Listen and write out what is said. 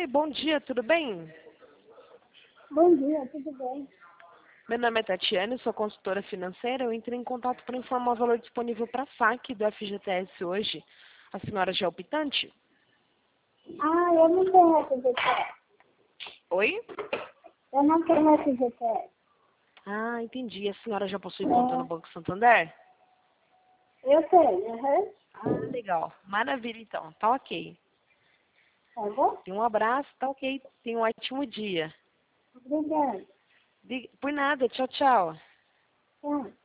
Oi, bom dia, tudo bem? Bom dia, tudo bem? Meu nome é Tatiane, sou consultora financeira. Eu entrei em contato para informar o valor disponível para saque do FGTS hoje. A senhora já é optante? Ah, eu não tenho FGTS. Oi? Eu não tenho FGTS. Ah, entendi. A senhora já possui conta no Banco Santander? Eu tenho, aham. Ah, legal. Maravilha, então. Tá ok. Tá bom? Um abraço, tá ok. Tenha um ótimo dia. Obrigada. Por nada, tchau, tchau. Tchau.